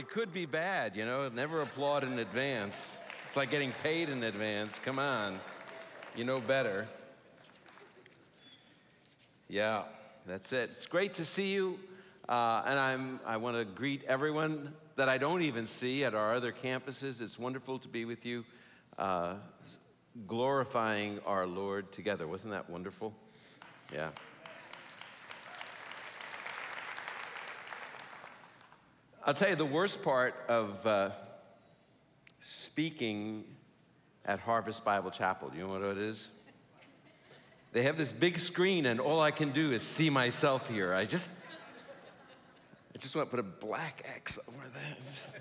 could be bad, you know? Never applaud in advance. It's like getting paid in advance. Come on. You know better. Yeah, that's it. It's great to see you. And I want to greet everyone that I don't even see at our other campuses. It's wonderful to be with you, glorifying our Lord together. Wasn't that wonderful? Yeah. I'll tell you, the worst part of speaking at Harvest Bible Chapel, do you know what it is? They have this big screen, and all I can do is see myself here. I just want to put a black X over that.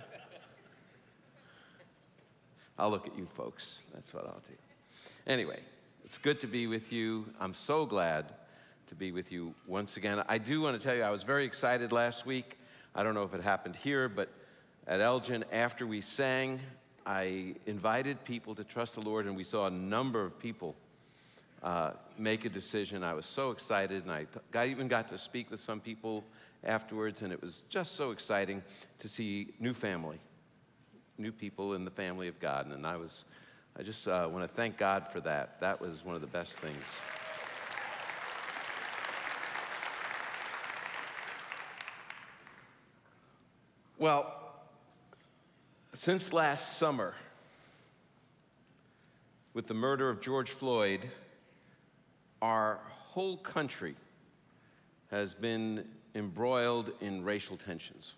I'll look at you folks. That's what I'll do. Anyway, it's good to be with you. I'm so glad to be with you once again. I do want to tell you, I was very excited last week. I don't know if it happened here, but at Elgin, after we sang, I invited people to trust the Lord, and we saw a number of people make a decision. I was so excited, and I even got to speak with some people afterwards, and it was just so exciting to see new family, new people in the family of God. And I just want to thank God for that. That was one of the best things. Well, since last summer, with the murder of George Floyd, our whole country has been embroiled in racial tensions.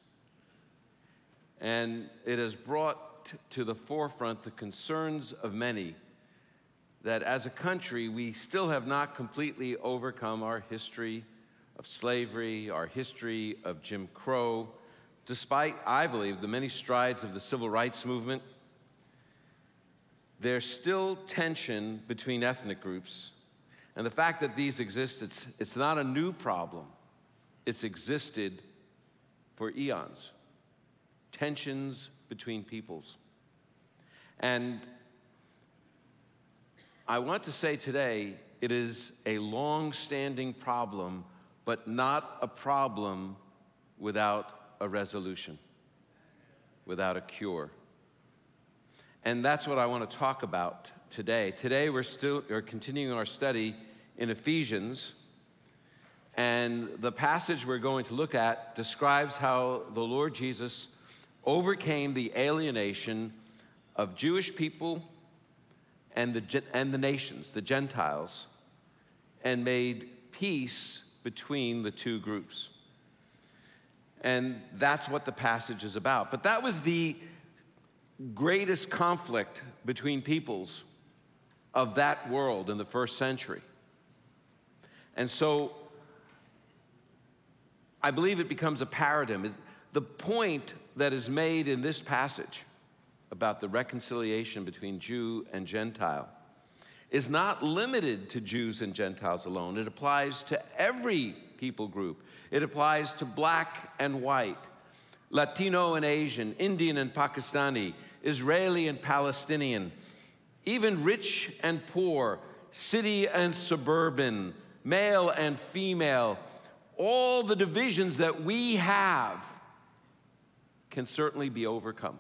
And it has brought to the forefront the concerns of many that as a country, we still have not completely overcome our history of slavery, our history of Jim Crow. Despite, I believe, the many strides of the civil rights movement, there's still tension between ethnic groups. And the fact that these exist, it's not a new problem. It's existed for eons. Tensions between peoples. And I want to say today, it is a long-standing problem, but not a problem without a resolution, without a cure. And that's what I want to talk about today. Today we're continuing our study in Ephesians, and the passage we're going to look at describes how the Lord Jesus overcame the alienation of Jewish people and the nations, the Gentiles, and made peace between the two groups. And that's what the passage is about. But that was the greatest conflict between peoples of that world in the first century. And so I believe it becomes a paradigm. The point that is made in this passage about the reconciliation between Jew and Gentile is not limited to Jews and Gentiles alone. It applies to every people group. It applies to black and white, Latino and Asian, Indian and Pakistani, Israeli and Palestinian, even rich and poor, city and suburban, male and female. All the divisions that we have can certainly be overcome.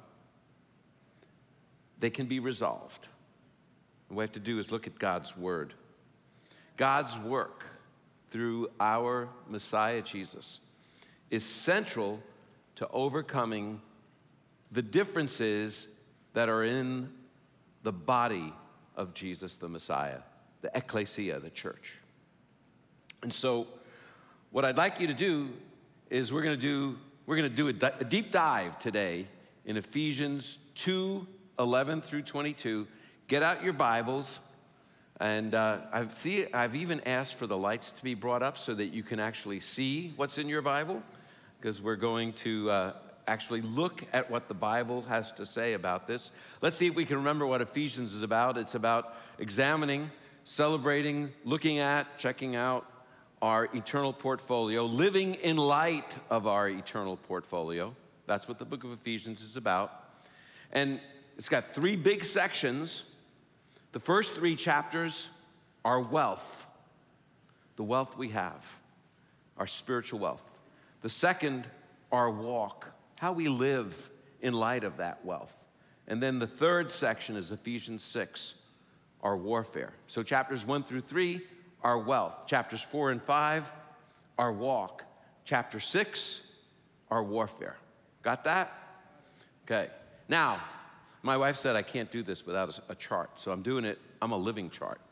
They can be resolved. What we have to do is look at God's word. God's work through our Messiah, Jesus, is central to overcoming the differences that are in the body of Jesus, the Messiah, the ecclesia, the church. And so what I'd like you to do is we're going to do a deep dive today in Ephesians 2:11 through 22. Get out your Bibles. And I've even asked for the lights to be brought up so that you can actually see what's in your Bible, because we're going to actually look at what the Bible has to say about this. Let's see if we can remember what Ephesians is about. It's about examining, celebrating, looking at, checking out our eternal portfolio, living in light of our eternal portfolio. That's what the book of Ephesians is about. And it's got 3 big sections. The first 3 chapters are wealth, the wealth we have, our spiritual wealth. The second, our walk, how we live in light of that wealth. And then the third section is Ephesians 6, our warfare. So chapters 1 through 3, our wealth. Chapters 4 and 5, our walk. Chapter 6, our warfare. Got that? Okay. Now, my wife said I can't do this without a chart, so I'm doing it. I'm a living chart.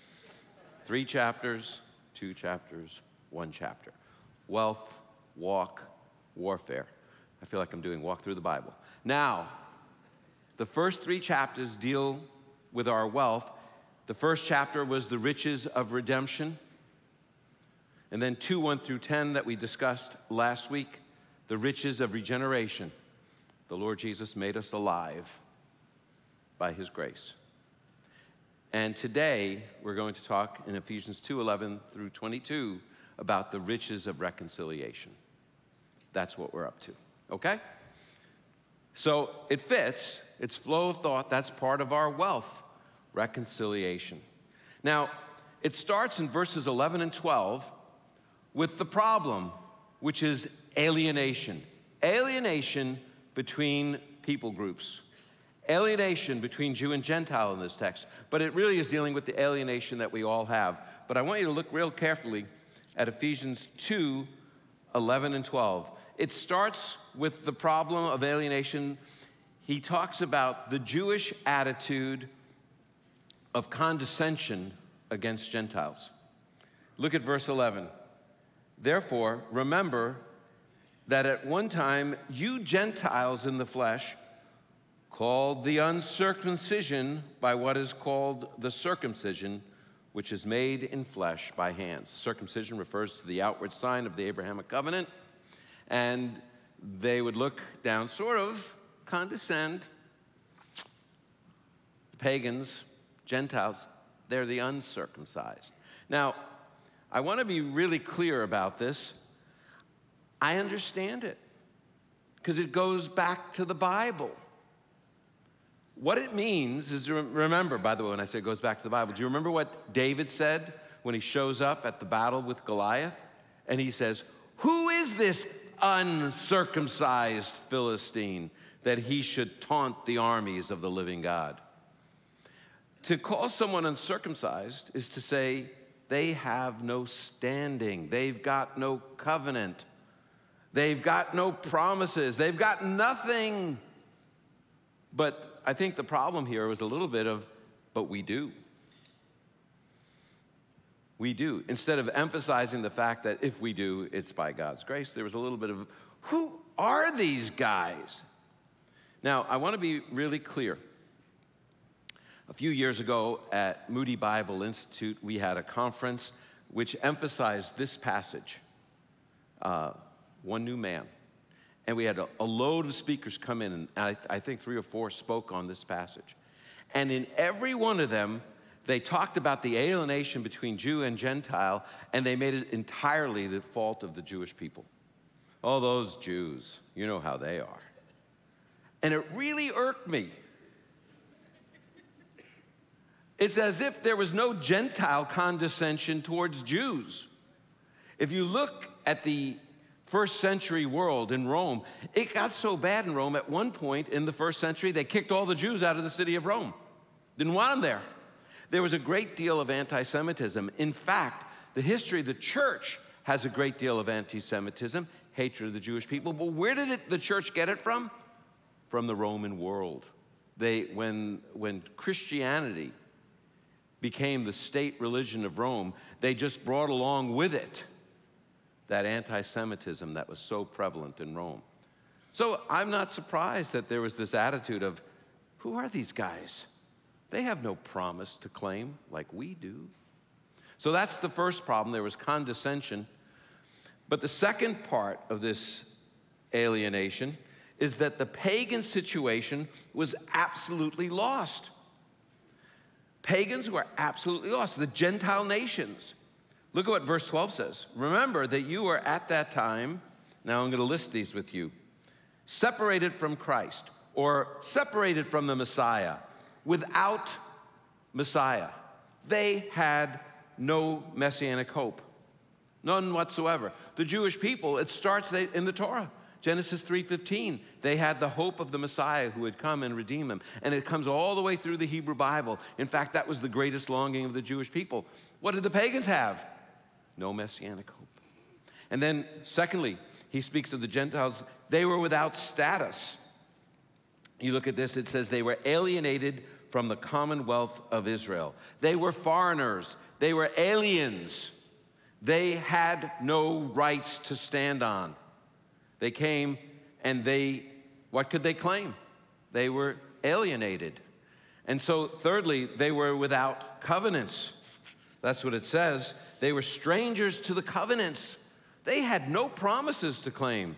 3 chapters, 2 chapters, 1 chapter. Wealth, walk, warfare. I feel like I'm doing walk through the Bible. Now, the first 3 chapters deal with our wealth. The first chapter was the riches of redemption. And then 2, 1 through 10 that we discussed last week, the riches of regeneration. The Lord Jesus made us alive by his grace. And today, we're going to talk in Ephesians 2:11 through 22 about the riches of reconciliation. That's what we're up to, okay? So it fits, it's flow of thought, that's part of our wealth, reconciliation. Now, it starts in verses 11 and 12 with the problem, which is alienation. Alienation between people groups. Alienation between Jew and Gentile in this text. But it really is dealing with the alienation that we all have. But I want you to look real carefully at Ephesians 2, 11 and 12. It starts with the problem of alienation. He talks about the Jewish attitude of condescension against Gentiles. Look at verse 11. Therefore, remember that at one time you Gentiles in the flesh, called the uncircumcision by what is called the circumcision, which is made in flesh by hands. Circumcision refers to the outward sign of the Abrahamic covenant, and they would look down, sort of condescend. The pagans, Gentiles, they're the uncircumcised. Now, I want to be really clear about this. I understand it because it goes back to the Bible. What it means is, remember, by the way, when I say it goes back to the Bible, do you remember what David said when he shows up at the battle with Goliath? And he says, who is this uncircumcised Philistine that he should taunt the armies of the living God? To call someone uncircumcised is to say they have no standing. They've got no covenant. They've got no promises. They've got nothing. But I think the problem here was a little bit of, but we do. We do. Instead of emphasizing the fact that if we do, it's by God's grace, there was a little bit of, who are these guys? Now, I want to be really clear. A few years ago at Moody Bible Institute, we had a conference which emphasized this passage, one new man. And we had a load of speakers come in, and I think 3 or 4 spoke on this passage. And in every one of them, they talked about the alienation between Jew and Gentile, and they made it entirely the fault of the Jewish people. Oh, those Jews, you know how they are. And it really irked me. It's as if there was no Gentile condescension towards Jews. If you look at the first century world in Rome, it got so bad in Rome at one point in the first century, they kicked all the Jews out of the city of Rome. Didn't want them there. There was a great deal of anti-Semitism. In fact, the history of the church has a great deal of anti-Semitism, hatred of the Jewish people. But where did the church get it from? From the Roman world. When Christianity became the state religion of Rome, they just brought along with it that anti-Semitism that was so prevalent in Rome. So I'm not surprised that there was this attitude of, who are these guys? They have no promise to claim like we do. So that's the first problem. There was condescension. But the second part of this alienation is that the pagan situation was absolutely lost. Pagans were absolutely lost. The Gentile nations. Look at what verse 12 says. Remember that you were at that time, now I'm going to list these with you, separated from Christ or separated from the Messiah, without Messiah. They had no messianic hope, none whatsoever. The Jewish people, it starts in the Torah. Genesis 3:15, they had the hope of the Messiah who would come and redeem them. And it comes all the way through the Hebrew Bible. In fact, that was the greatest longing of the Jewish people. What did the pagans have? No messianic hope. And then, secondly, he speaks of the Gentiles. They were without status. You look at this, it says they were alienated from the commonwealth of Israel. They were foreigners. They were aliens. They had no rights to stand on. They came and what could they claim? They were alienated. And so, thirdly, they were without covenants. That's what it says. They were strangers to the covenants. They had no promises to claim.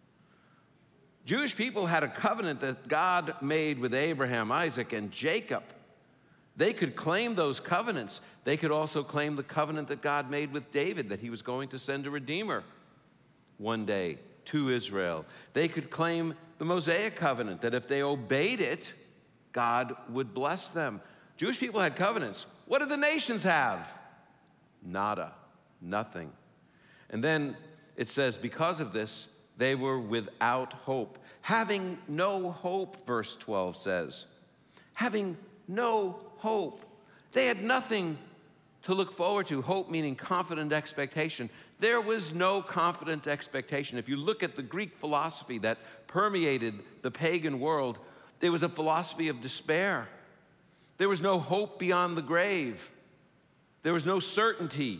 Jewish people had a covenant that God made with Abraham, Isaac, and Jacob. They could claim those covenants. They could also claim the covenant that God made with David, that he was going to send a redeemer one day to Israel. They could claim the Mosaic covenant, that if they obeyed it, God would bless them. Jewish people had covenants. What did the nations have? Nada, nothing. And then it says, because of this, they were without hope. Having no hope, verse 12 says. Having no hope. They had nothing to look forward to. Hope meaning confident expectation. There was no confident expectation. If you look at the Greek philosophy that permeated the pagan world, there was a philosophy of despair. There was no hope beyond the grave. There was no certainty.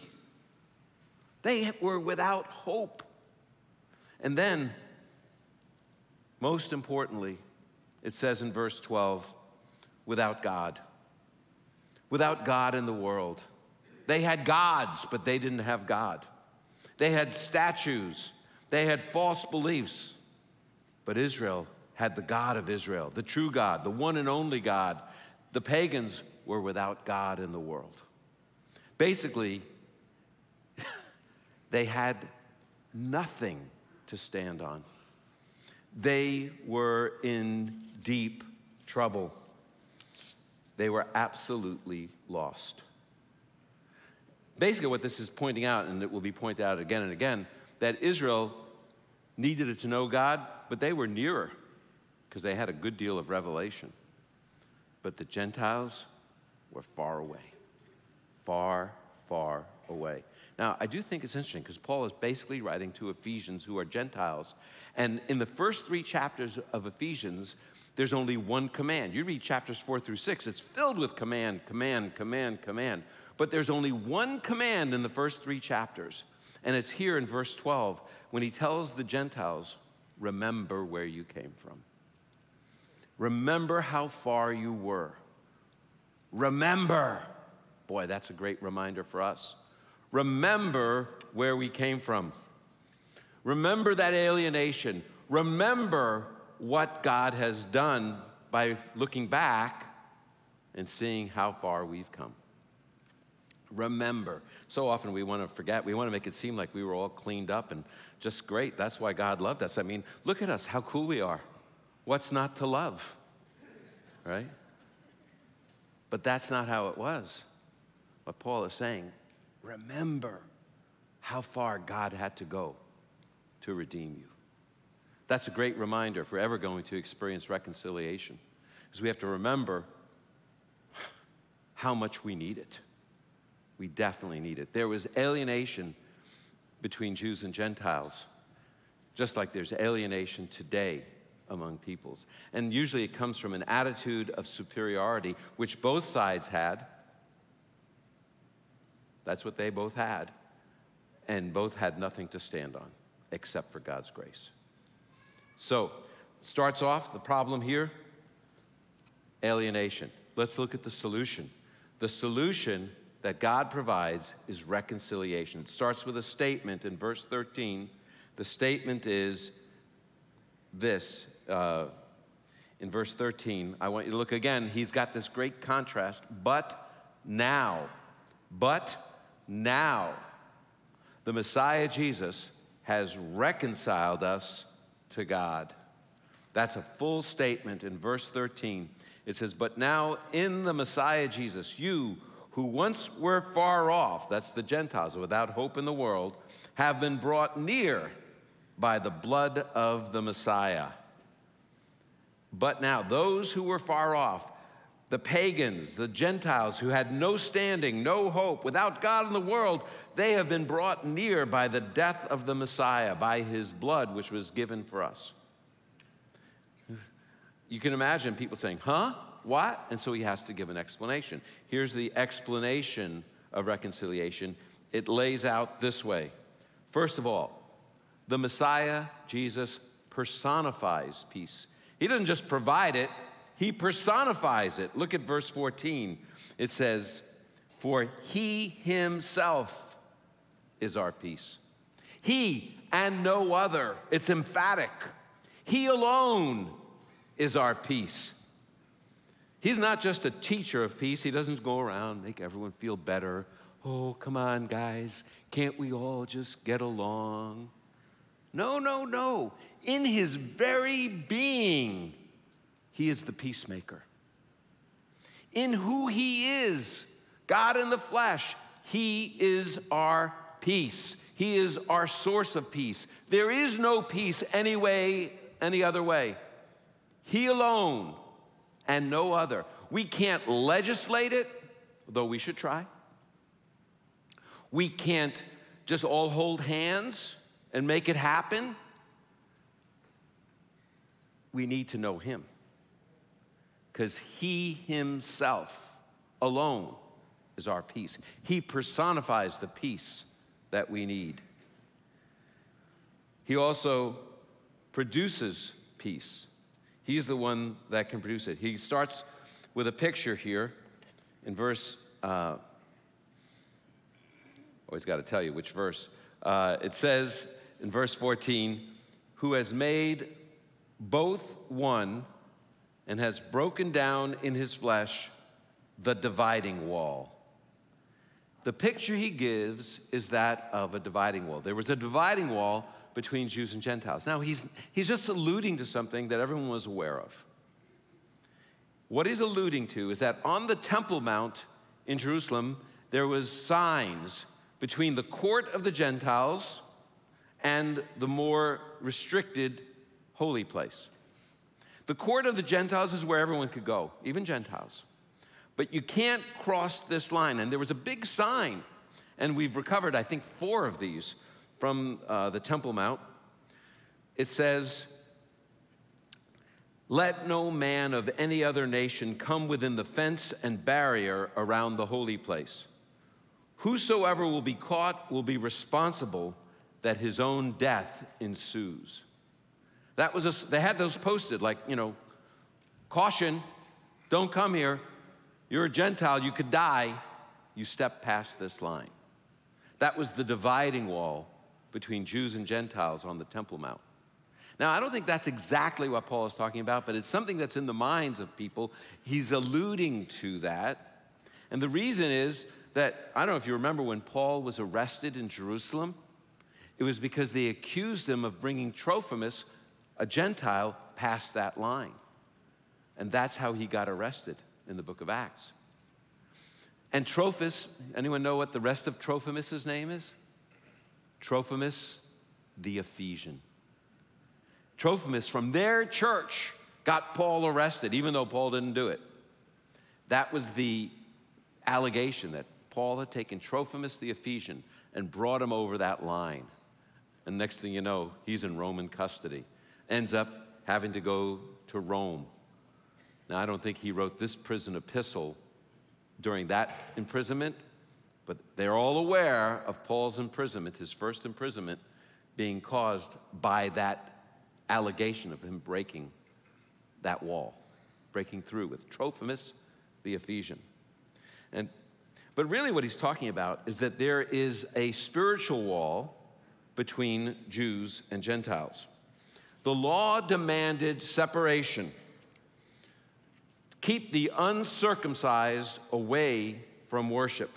They were without hope. And then, most importantly, it says in verse 12, without God. Without God in the world. They had gods, but they didn't have God. They had statues. They had false beliefs. But Israel had the God of Israel, the true God, the one and only God. The pagans were without God in the world. Basically, they had nothing to stand on. They were in deep trouble. They were absolutely lost. Basically, what this is pointing out, and it will be pointed out again and again, that Israel needed to know God, but they were nearer because they had a good deal of revelation. But the Gentiles were far away. Far, far away. Now, I do think it's interesting because Paul is basically writing to Ephesians who are Gentiles. And in the first 3 chapters of Ephesians, there's only one command. You read chapters 4 through 6, it's filled with command, command, command, command. But there's only one command in the first 3 chapters. And it's here in verse 12 when he tells the Gentiles, remember where you came from. Remember how far you were. Remember. Boy, that's a great reminder for us. Remember where we came from. Remember that alienation. Remember what God has done by looking back and seeing how far we've come. Remember. So often we want to forget. We want to make it seem like we were all cleaned up and just great. That's why God loved us. I mean, look at us, how cool we are. What's not to love? Right? But that's not how it was. What Paul is saying, remember how far God had to go to redeem you. That's a great reminder if we're ever going to experience reconciliation, because we have to remember how much we need it. We definitely need it. There was alienation between Jews and Gentiles, just like there's alienation today among peoples. And usually it comes from an attitude of superiority, which both sides had. That's what they both had. And both had nothing to stand on except for God's grace. So, starts off the problem here, alienation. Let's look at the solution. The solution that God provides is reconciliation. It starts with a statement in verse 13. The statement is this. In verse 13, I want you to look again. He's got this great contrast. But now, the Messiah Jesus has reconciled us to God. That's a full statement in verse 13. It says, but now in the Messiah Jesus, you who once were far off, that's the Gentiles without hope in the world, have been brought near by the blood of the Messiah. But now, those who were far off, the pagans, the Gentiles who had no standing, no hope, without God in the world, they have been brought near by the death of the Messiah, by his blood, which was given for us. You can imagine people saying, huh? What? And so he has to give an explanation. Here's the explanation of reconciliation. It lays out this way. First of all, the Messiah, Jesus, personifies peace. He doesn't just provide it, he personifies it. Look at verse 14. It says, for he himself is our peace. He and no other. It's emphatic. He alone is our peace. He's not just a teacher of peace. He doesn't go around, make everyone feel better. Oh, come on, guys. Can't we all just get along? No, no, no. In his very being, he is the peacemaker. In who he is, God in the flesh, he is our peace. He is our source of peace. There is no peace any other way. He alone and no other. We can't legislate it, though we should try. We can't just all hold hands and make it happen. We need to know him, because he himself alone is our peace. He personifies the peace that we need. He also produces peace. He's the one that can produce it. He starts with a picture here in verse, always got to tell you which verse. It says in verse 14, who has made both one and has broken down in his flesh the dividing wall. The picture he gives is that of a dividing wall. There was a dividing wall between Jews and Gentiles. Now, he's just alluding to something that everyone was aware of. What he's alluding to is that on the Temple Mount in Jerusalem, there was signs between the court of the Gentiles and the more restricted holy place. The court of the Gentiles is where everyone could go, even Gentiles. But you can't cross this line. And there was a big sign, and we've recovered, I think, 4 of these from the Temple Mount. It says, let no man of any other nation come within the fence and barrier around the holy place. Whosoever will be caught will be responsible that his own death ensues. That was they had those posted, like, caution, don't come here. You're a Gentile, you could die. You step past this line. That was the dividing wall between Jews and Gentiles on the Temple Mount. Now, I don't think that's exactly what Paul is talking about, but it's something that's in the minds of people. He's alluding to that. And the reason is that, I don't know if you remember when Paul was arrested in Jerusalem, it was because they accused him of bringing Trophimus, a Gentile, past that line. And that's how he got arrested in the book of Acts. And Trophimus, anyone know what the rest of Trophimus' name is? Trophimus the Ephesian. Trophimus from their church got Paul arrested, even though Paul didn't do it. That was the allegation, that Paul had taken Trophimus the Ephesian and brought him over that line. And next thing you know, he's in Roman custody. Ends up having to go to Rome. Now, I don't think he wrote this prison epistle during that imprisonment, but they're all aware of Paul's imprisonment, his first imprisonment, being caused by that allegation of him breaking that wall, breaking through with Trophimus the Ephesian. But really what he's talking about is that there is a spiritual wall between Jews and Gentiles. The law demanded separation. Keep the uncircumcised away from worship.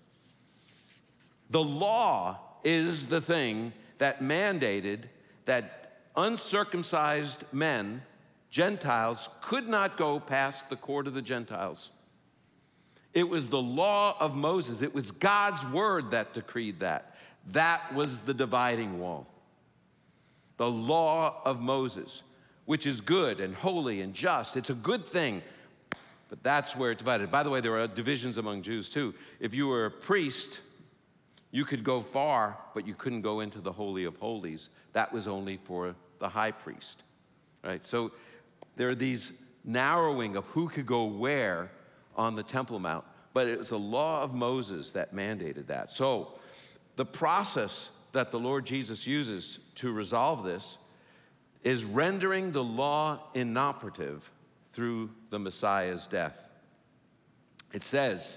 The law is the thing that mandated that uncircumcised men, Gentiles, could not go past the court of the Gentiles. It was the law of Moses. It was God's word that decreed that. That was the dividing wall. the law of Moses, which is good and holy and just. It's a good thing, but that's where it's divided. By the way, there are divisions among Jews too. If you were a priest, you could go far, but you couldn't go into the Holy of Holies. That was only for the high priest, right? So there are these narrowing of who could go where on the Temple Mount, but it was the law of Moses that mandated that. So the process that the Lord Jesus uses to resolve this is rendering the law inoperative through the Messiah's death. It says,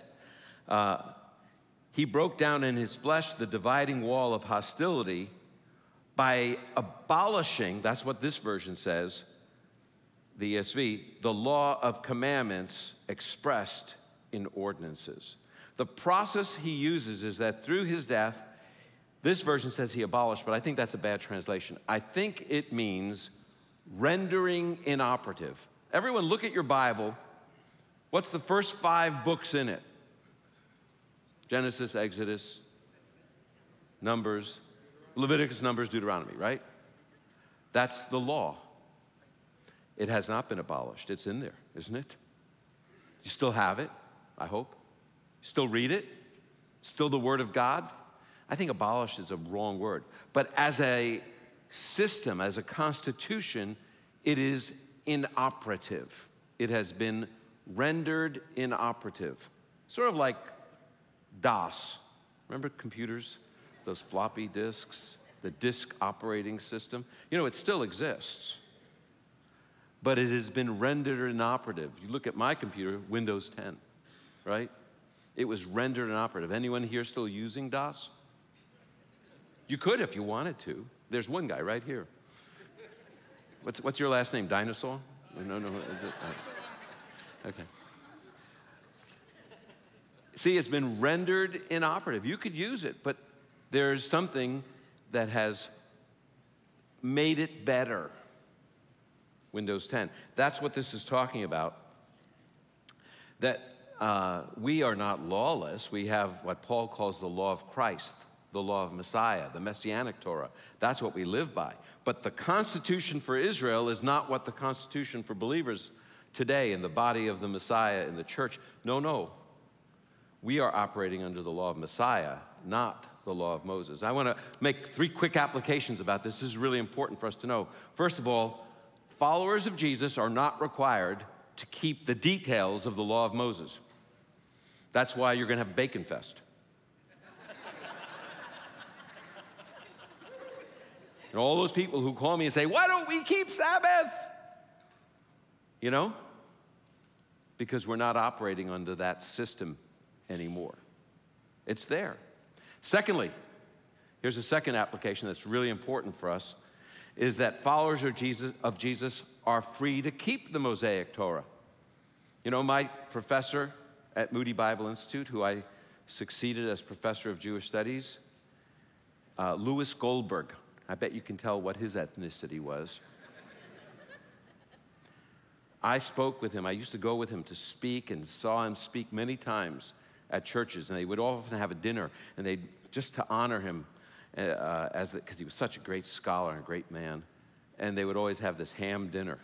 he broke down in his flesh the dividing wall of hostility by abolishing, that's what this version says, the ESV, the law of commandments expressed in ordinances. The process he uses is that through his death, this version says he abolished, but I think that's a bad translation. I think it means rendering inoperative. Everyone look at your Bible. What's the first 5 books in it? Genesis, Exodus, Numbers, Leviticus, Numbers, Deuteronomy, right? That's the law. It has not been abolished. It's in there, isn't it? You still have it, I hope. Still read it? Still the Word of God? I think abolished is a wrong word. But as a system, as a constitution, it is inoperative. It has been rendered inoperative. Sort of like DOS. Remember computers? Those floppy disks? The disk operating system? You know, it still exists. But it has been rendered inoperative. You look at my computer, Windows 10, right? It was rendered inoperative. Anyone here still using DOS? You could if you wanted to. There's one guy right here. What's your last name? Dinosaur? No, is it? Okay. See, it's been rendered inoperative. You could use it, but there's something that has made it better. Windows 10. That's what this is talking about. That we are not lawless. We have what Paul calls the law of Christ, the law of Messiah, the Messianic Torah. That's what we live by. But the Constitution for Israel is not what the Constitution for believers today in the body of the Messiah in the church. No. We are operating under the law of Messiah, not the law of Moses. I want to make 3 quick applications about this. This is really important for us to know. First of all, followers of Jesus are not required to keep the details of the law of Moses. That's why you're going to have Bacon Fest. And all those people who call me and say, why don't we keep Sabbath? You know? Because we're not operating under that system anymore. It's there. Secondly, here's a second application that's really important for us, is that followers of Jesus are free to keep the Mosaic Torah. You know, my professor at Moody Bible Institute, who I succeeded as professor of Jewish studies, Louis Goldberg. I bet you can tell what his ethnicity was. I spoke with him. I used to go with him to speak and saw him speak many times at churches, and they would often have a dinner, and they just to honor him, because he was such a great scholar and a great man, and they would always have this ham dinner.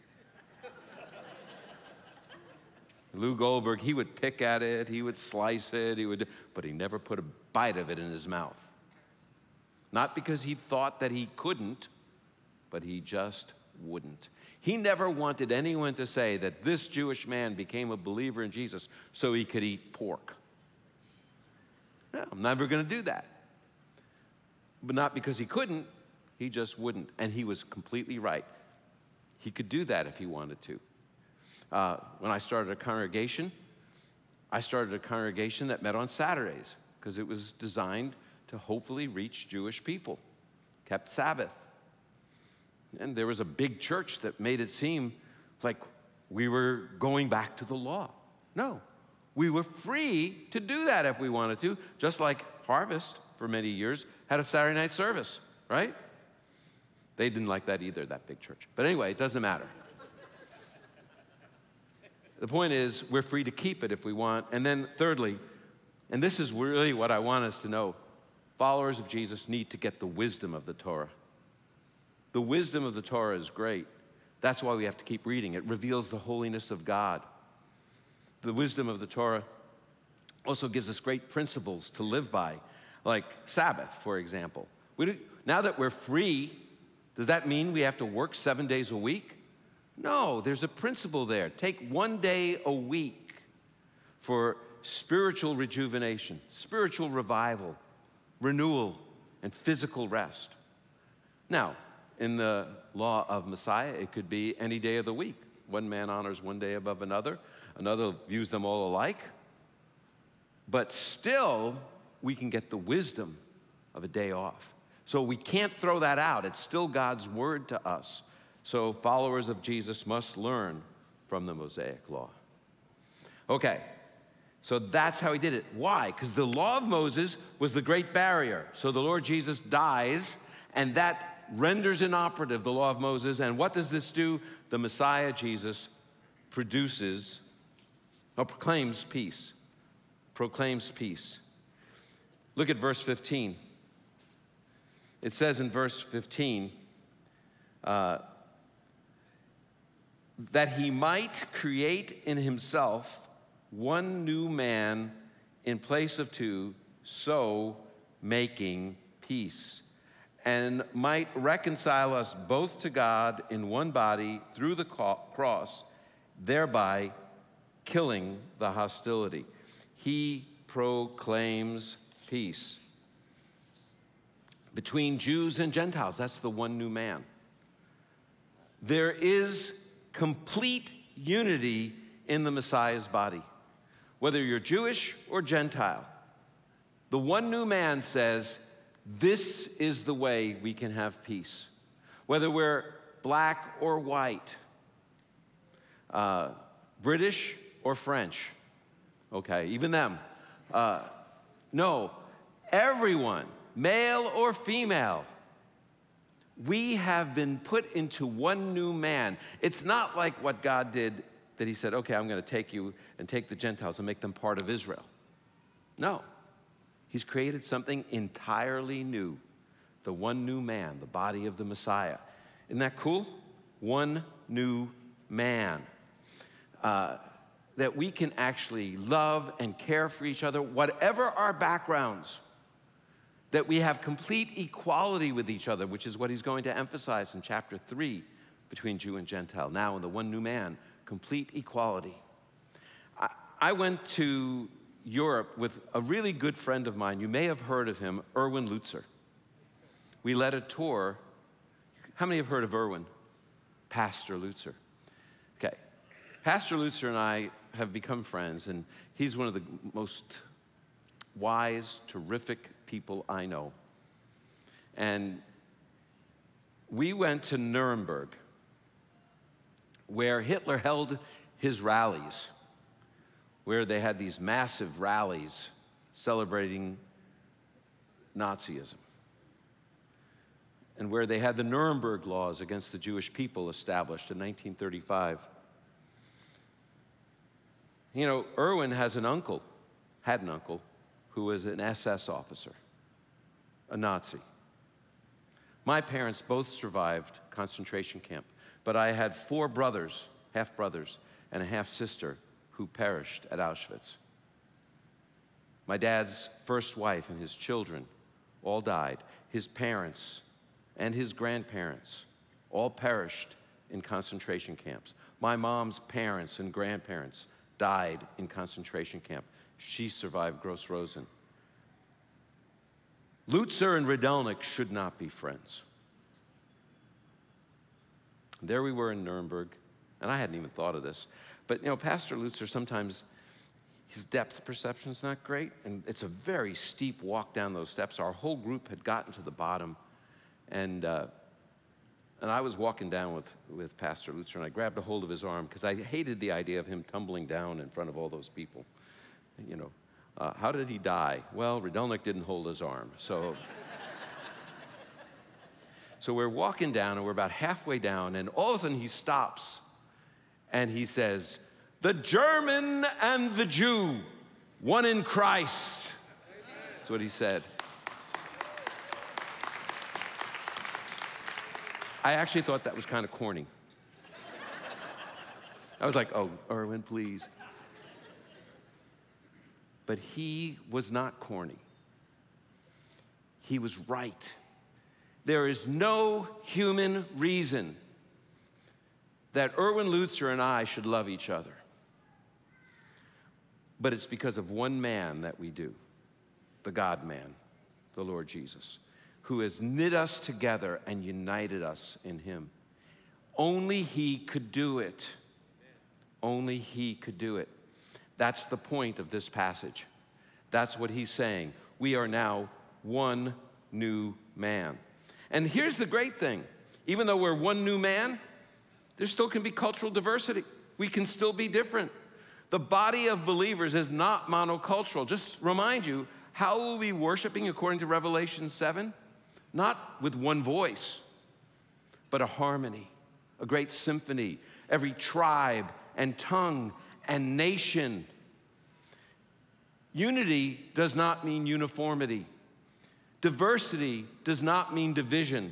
Lou Goldberg, he would pick at it, he would slice it, but he never put a bite of it in his mouth. Not because he thought that he couldn't, but he just wouldn't. He never wanted anyone to say that this Jewish man became a believer in Jesus so he could eat pork. No, I'm never going to do that. But not because he couldn't, he just wouldn't. And he was completely right. He could do that if he wanted to. When I started a congregation that met on Saturdays because it was designed to hopefully reach Jewish people, kept Sabbath. And there was a big church that made it seem like we were going back to the law. No, we were free to do that if we wanted to, just like Harvest for many years had a Saturday night service, right? They didn't like that either, that big church. But anyway, it doesn't matter. The point is, we're free to keep it if we want. And then thirdly, and this is really what I want us to know, followers of Jesus need to get the wisdom of the Torah. The wisdom of the Torah is great. That's why we have to keep reading. It reveals the holiness of God. The wisdom of the Torah also gives us great principles to live by, like Sabbath, for example. Now that we're free, does that mean we have to work 7 days a week? No, there's a principle there. Take 1 day a week for spiritual rejuvenation, spiritual revival, renewal, and physical rest. Now, in the law of Messiah, it could be any day of the week. One man honors one day above another. Another views them all alike. But still, we can get the wisdom of a day off. So we can't throw that out. It's still God's word to us. So followers of Jesus must learn from the Mosaic law. Okay, so that's how he did it. Why? Because the law of Moses was the great barrier. So the Lord Jesus dies, and that renders inoperative the law of Moses. And what does this do? The Messiah, Jesus, proclaims peace. Proclaims peace. Look at verse 15. It says in verse 15, that he might create in himself one new man in place of two, so making peace, and might reconcile us both to God in one body through the cross, thereby killing the hostility. He proclaims peace between Jews and Gentiles. That's the one new man. There is complete unity in the Messiah's body. Whether you're Jewish or Gentile, the one new man says, this is the way we can have peace. Whether we're black or white, British or French, okay, even them. No, everyone, male or female, we have been put into one new man. It's not like what God did, that he said, okay, I'm going to take you and take the Gentiles and make them part of Israel. No. He's created something entirely new. The one new man, the body of the Messiah. Isn't that cool? One new man. That we can actually love and care for each other, whatever our backgrounds. That we have complete equality with each other, which is what he's going to emphasize in chapter 3 between Jew and Gentile. Now in the one new man, complete equality. I went to Europe with a really good friend of mine. You may have heard of him, Erwin Lutzer. We led a tour. How many have heard of Erwin? Pastor Lutzer. Okay. Pastor Lutzer and I have become friends, and he's one of the most wise, terrific people I know. And we went to Nuremberg, where Hitler held his rallies, where they had these massive rallies celebrating Nazism, and where they had the Nuremberg laws against the Jewish people established in 1935. You know, Erwin had an uncle who was an SS officer, a Nazi. My parents both survived concentration camp, but I had 4 brothers, half-brothers, and a half-sister who perished at Auschwitz. My dad's first wife and his children all died. His parents and his grandparents all perished in concentration camps. My mom's parents and grandparents died in concentration camp. She survived Gross Rosen. Lutzer and Rydelnik should not be friends. There we were in Nuremberg, and I hadn't even thought of this. But, you know, Pastor Lutzer, sometimes his depth perception is not great, and it's a very steep walk down those steps. Our whole group had gotten to the bottom, and I was walking down with Pastor Lutzer, and I grabbed a hold of his arm because I hated the idea of him tumbling down in front of all those people. You know, how did he die? Well, Rydelnik didn't hold his arm, so... So we're walking down, and we're about halfway down, and all of a sudden he stops, and he says, "The German and the Jew, one in Christ." That's what he said. I actually thought that was kind of corny. I was like, oh, Erwin, please. But he was not corny. He was right. There is no human reason that Erwin Lutzer and I should love each other. But it's because of one man that we do, the God-man, the Lord Jesus, who has knit us together and united us in him. Only he could do it. Only he could do it. That's the point of this passage. That's what he's saying. We are now one new man. And here's the great thing. Even though we're one new man, there still can be cultural diversity. We can still be different. The body of believers is not monocultural. Just remind you, how will we be worshiping according to Revelation 7? Not with one voice, but a harmony, a great symphony. Every tribe and tongue and nation. Unity does not mean uniformity. Diversity does not mean division.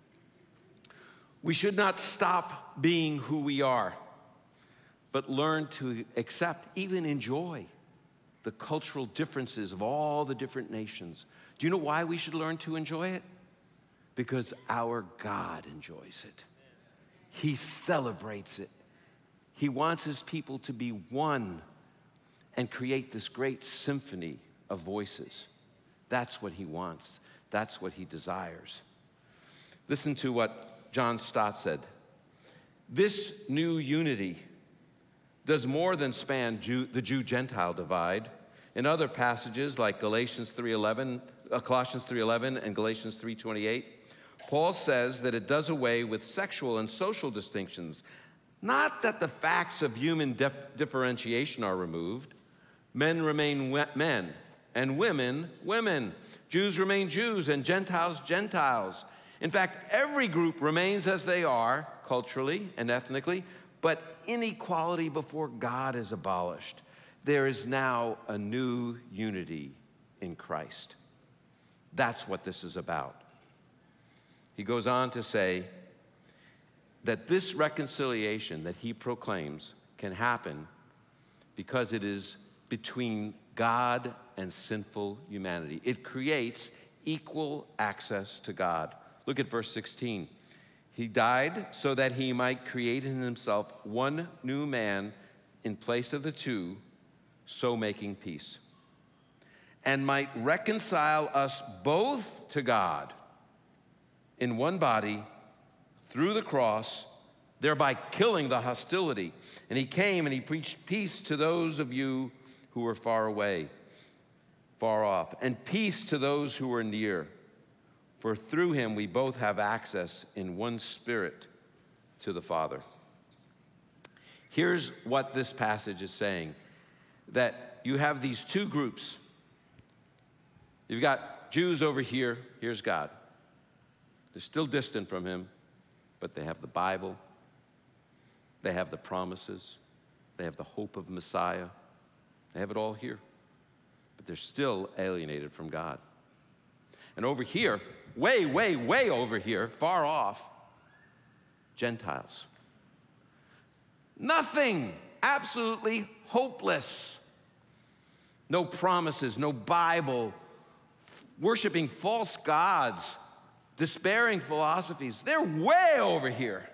We should not stop being who we are, but learn to accept, even enjoy, the cultural differences of all the different nations. Do you know why we should learn to enjoy it? Because our God enjoys it. He celebrates it. He wants his people to be one and create this great symphony of voices. That's what he wants. That's what he desires. Listen to what John Stott said. This new unity does more than span the Jew-Gentile divide. In other passages like Colossians 3:11 and Galatians 3:28, Paul says that it does away with sexual and social distinctions. Not that the facts of human differentiation are removed. Men remain men, and women, women. Jews remain Jews, and Gentiles, Gentiles. In fact, every group remains as they are, culturally and ethnically, but inequality before God is abolished. There is now a new unity in Christ. That's what this is about. He goes on to say that this reconciliation that he proclaims can happen because it is between God and sinful humanity. It creates equal access to God. Look at verse 16. He died so that he might create in himself one new man in place of the two, so making peace, and might reconcile us both to God in one body through the cross, thereby killing the hostility. And he came and he preached peace to those of you who were far away, far off, and peace to those who were near. For through him we both have access in one spirit to the Father. Here's what this passage is saying, that you have these two groups. You've got Jews over here, here's God. They're still distant from him, but they have the Bible, they have the promises, they have the hope of Messiah. They have it all here, but they're still alienated from God. And over here, way, way, way over here, far off, Gentiles. Nothing, absolutely hopeless. No promises, no Bible, worshiping false gods, despairing philosophies. They're way over here.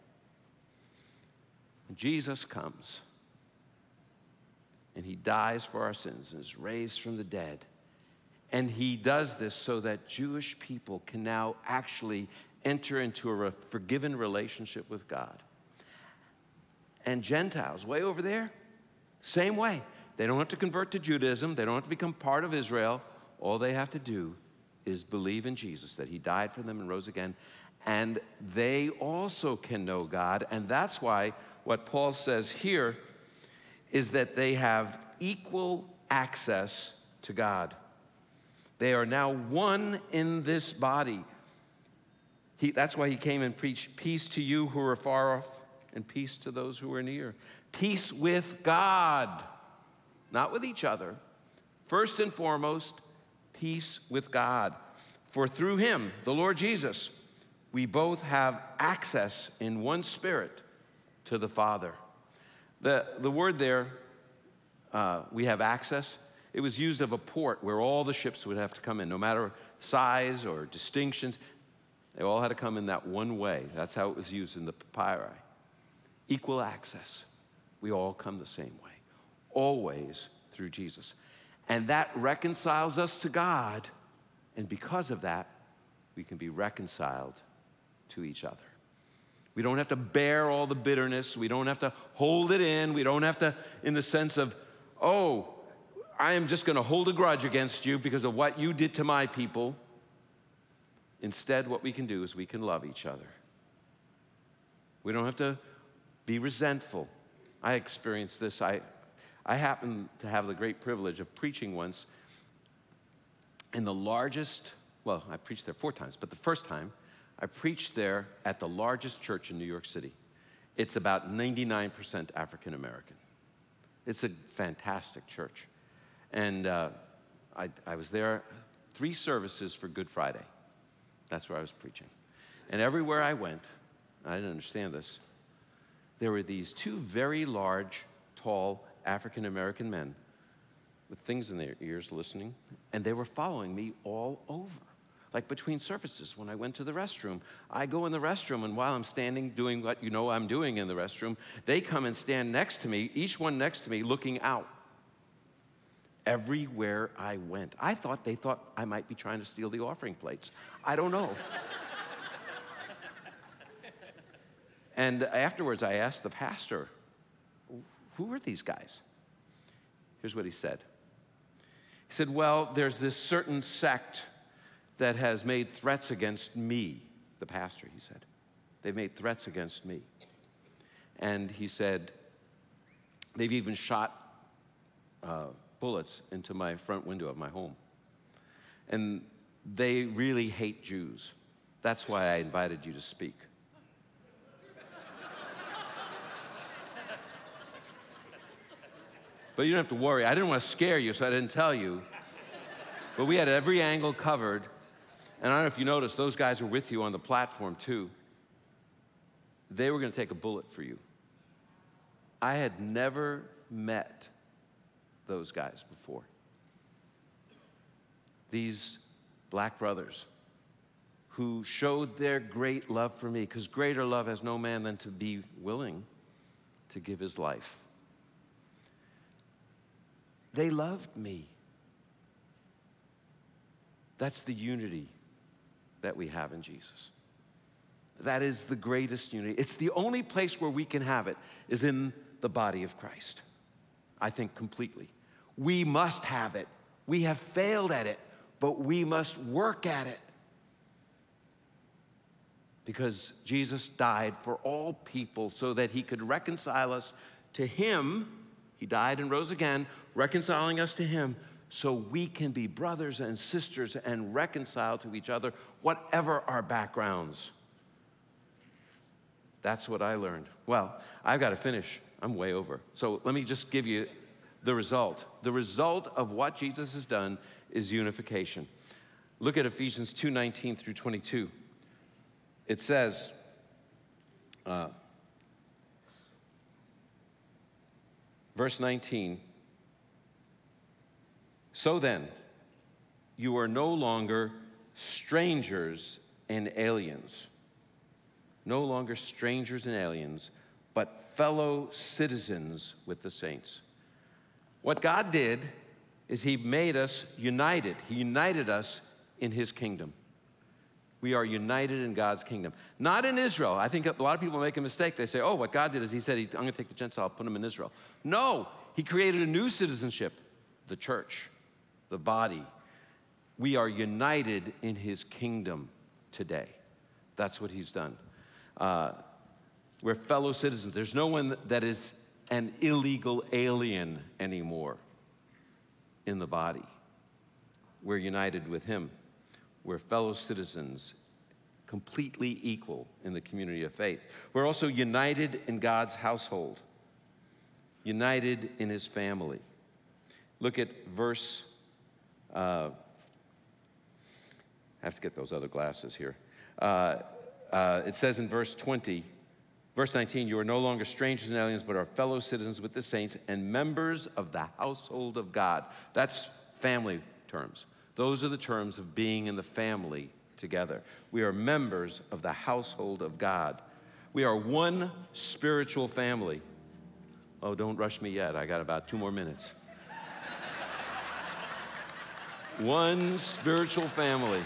And Jesus comes, and he dies for our sins and is raised from the dead. And he does this so that Jewish people can now actually enter into a forgiven relationship with God. And Gentiles, way over there, same way. They don't have to convert to Judaism. They don't have to become part of Israel. All they have to do is believe in Jesus, that he died for them and rose again. And they also can know God. And that's why what Paul says here is that they have equal access to God. They are now one in this body. That's why he came and preached peace to you who are far off and peace to those who are near. Peace with God, not with each other. First and foremost, peace with God. For through him, the Lord Jesus, we both have access in one Spirit to the Father. The word there, we have access, it was used of a port where all the ships would have to come in, no matter size or distinctions. They all had to come in that one way. That's how it was used in the papyri. Equal access. We all come the same way, always through Jesus. And that reconciles us to God, and because of that, we can be reconciled to each other. We don't have to bear all the bitterness. We don't have to hold it in. We don't have to, in the sense of, oh, I am just going to hold a grudge against you because of what you did to my people. Instead, what we can do is we can love each other. We don't have to be resentful. I experienced this. I happened to have the great privilege of preaching once in the largest, well, I preached there 4 times, but the first time I preached there at the largest church in New York City. It's about 99% African American. It's a fantastic church. And I was there 3 services for Good Friday. That's where I was preaching. And everywhere I went, I didn't understand this, there were these 2 very large, tall African-American men with things in their ears listening, and they were following me all over. Like between services, when I went to the restroom, I go in the restroom, and while I'm standing doing what you know I'm doing in the restroom, they come and stand next to me, each one next to me, looking out. Everywhere I went. They thought I might be trying to steal the offering plates. I don't know. And afterwards, I asked the pastor, who are these guys? Here's what he said. He said, well, there's this certain sect that has made threats against me. The pastor, he said. They've made threats against me. And he said, they've even shot bullets into my front window of my home. And they really hate Jews. That's why I invited you to speak. But you don't have to worry. I didn't want to scare you, so I didn't tell you. But we had every angle covered. And I don't know if you noticed, those guys were with you on the platform too. They were going to take a bullet for you. I had never met those guys before. These black brothers who showed their great love for me, because greater love has no man than to be willing to give his life. They loved me. That's the unity that we have in Jesus. That is the greatest unity. It's the only place where we can have it is in the body of Christ. I think completely. We must have it. We have failed at it, but we must work at it. Because Jesus died for all people so that he could reconcile us to him. He died and rose again, reconciling us to him so we can be brothers and sisters and reconcile to each other, whatever our backgrounds. That's what I learned. Well, I've got to finish. I'm way over. So let me just give you the result. The result of what Jesus has done is unification. Look at Ephesians 2:19 through 22. It says, verse 19, so then, you are no longer strangers and aliens. No longer strangers and aliens, but fellow citizens with the saints. What God did is he made us united. He united us in his kingdom. We are united in God's kingdom. Not in Israel. I think a lot of people make a mistake. They say, oh, what God did is he said, I'm going to take the Gentile, put them in Israel. No, he created a new citizenship, the church, the body. We are united in his kingdom today. That's what he's done. We're fellow citizens. There's no one that is an illegal alien anymore in the body. We're united with him. We're fellow citizens, completely equal in the community of faith. We're also united in God's household, united in his family. Look at verse, I have to get those other glasses here. It says in verse 19, you are no longer strangers and aliens, but are fellow citizens with the saints and members of the household of God. That's family terms. Those are the terms of being in the family together. We are members of the household of God. We are one spiritual family. Oh, don't rush me yet. I got about 2 more minutes. One spiritual family.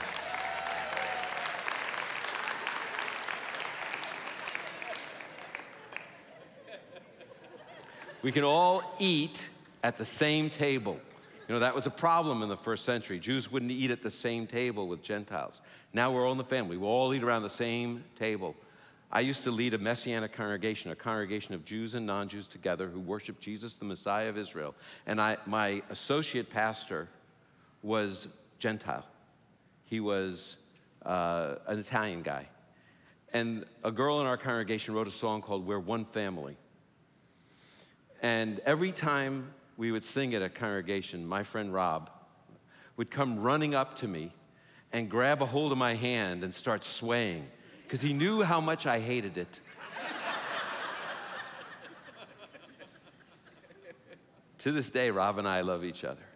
We can all eat at the same table. You know, that was a problem in the first century. Jews wouldn't eat at the same table with Gentiles. Now we're all in the family. We all eat around the same table. I used to lead a Messianic congregation, a congregation of Jews and non-Jews together who worship Jesus, the Messiah of Israel. And my associate pastor was Gentile. He was an Italian guy. And a girl in our congregation wrote a song called We're One Family. And every time we would sing at a congregation, my friend Rob would come running up to me and grab a hold of my hand and start swaying because he knew how much I hated it. To this day, Rob and I love each other.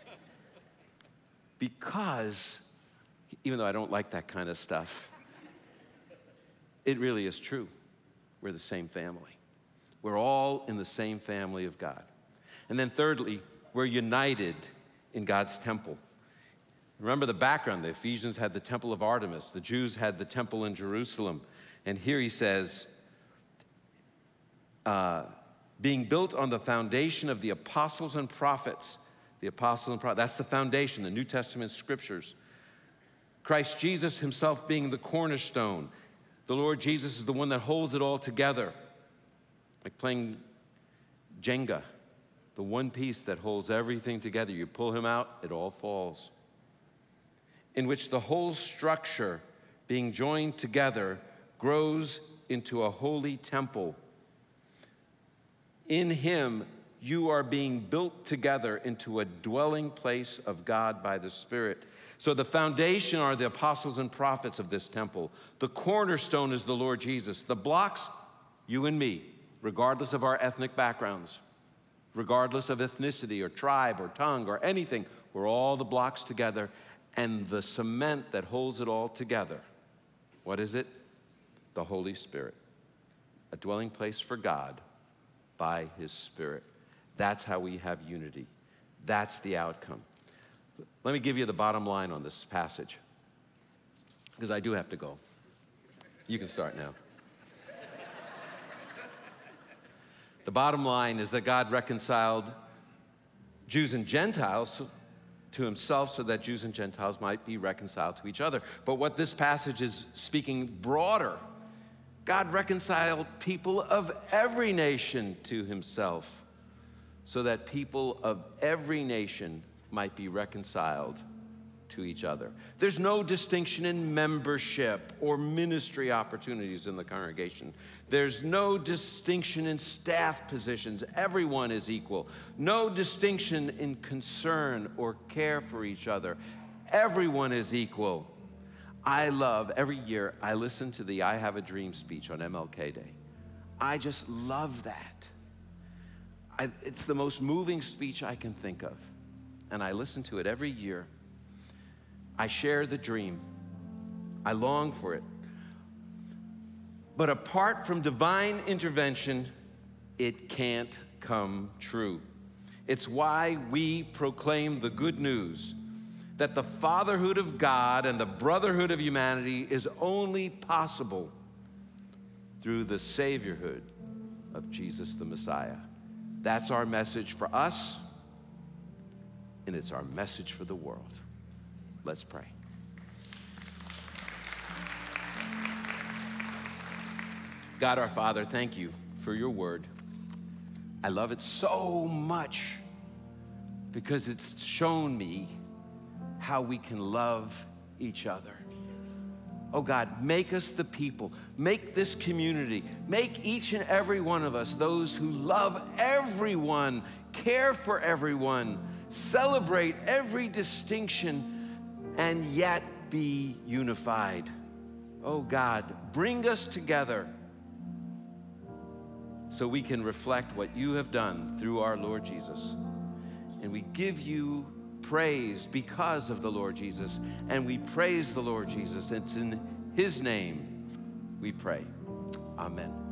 Because, even though I don't like that kind of stuff, it really is true. We're the same family. We're all in the same family of God. And then thirdly, we're united in God's temple. Remember the background. The Ephesians had the temple of Artemis. The Jews had the temple in Jerusalem. And here he says, being built on the foundation of the apostles and prophets. The apostles and prophets, that's the foundation, the New Testament scriptures. Christ Jesus himself being the cornerstone. The Lord Jesus is the one that holds it all together. Like playing Jenga, the one piece that holds everything together. You pull him out, it all falls. In which the whole structure, being joined together, grows into a holy temple. In him, you are being built together into a dwelling place of God by the Spirit. So the foundation are the apostles and prophets of this temple. The cornerstone is the Lord Jesus. The blocks, you and me. Regardless of our ethnic backgrounds, regardless of ethnicity or tribe or tongue or anything, we're all the blocks together, and the cement that holds it all together, what is it? The Holy Spirit, a dwelling place for God by his Spirit. That's how we have unity. That's the outcome. Let me give you the bottom line on this passage, because I do have to go. You can start now. The bottom line is that God reconciled Jews and Gentiles to himself so that Jews and Gentiles might be reconciled to each other. But what this passage is speaking broader, God reconciled people of every nation to himself so that people of every nation might be reconciled to each other. There's no distinction in membership or ministry opportunities in the congregation. There's no distinction in staff positions. Everyone is equal. No distinction in concern or care for each other. Everyone is equal. I love, every year, I listen to the I Have a Dream speech on MLK Day. I just love that. It's the most moving speech I can think of. And I listen to it every year. I share the dream. I long for it. But apart from divine intervention, it can't come true. It's why we proclaim the good news that the fatherhood of God and the brotherhood of humanity is only possible through the saviorhood of Jesus the Messiah. That's our message for us, and it's our message for the world. Let's pray. God our Father, thank you for your word. I love it so much because it's shown me how we can love each other. Oh God, make us the people. Make this community. Make each and every one of us those who love everyone, care for everyone, celebrate every distinction, and yet be unified Oh God, bring us together so we can reflect what you have done through our Lord Jesus. And we give you praise because of the Lord Jesus, and we praise the Lord Jesus. It's in his name we pray. Amen.